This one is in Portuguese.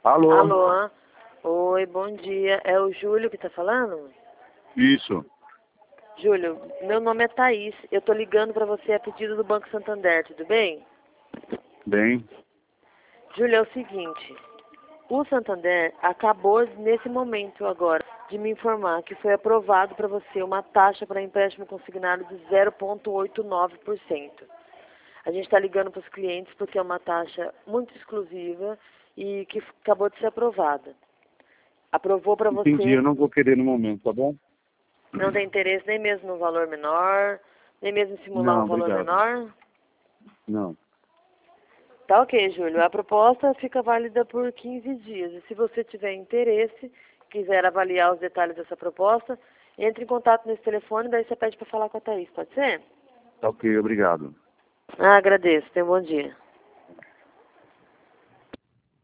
Alô? Alô? Oi, bom dia. É o Júlio que tá falando? Isso. Júlio, meu nome é Thaís. Eu tô ligando pra você a pedido do Banco Santander, tudo bem? Bem. Júlio, é o seguinte. O Santander acabou nesse momento agora de me informar que foi aprovado para você uma taxa para empréstimo consignado de 0,89%. A gente está ligando para os clientes porque é uma taxa muito exclusiva e que acabou de ser aprovada. Aprovou para Entendi, você, eu não vou querer no momento, tá bom? não tem interesse nem mesmo no valor menor, nem mesmo em simular Não, um valor obrigado. menor? Não. Tá ok, Júlio. A proposta fica válida por 15 dias. E se você tiver interesse, quiser avaliar os detalhes dessa proposta, entre em contato nesse telefone, daí você pede para falar com a Thaís, pode ser? Tá ok, obrigado. Ah, agradeço. Tenha um bom dia.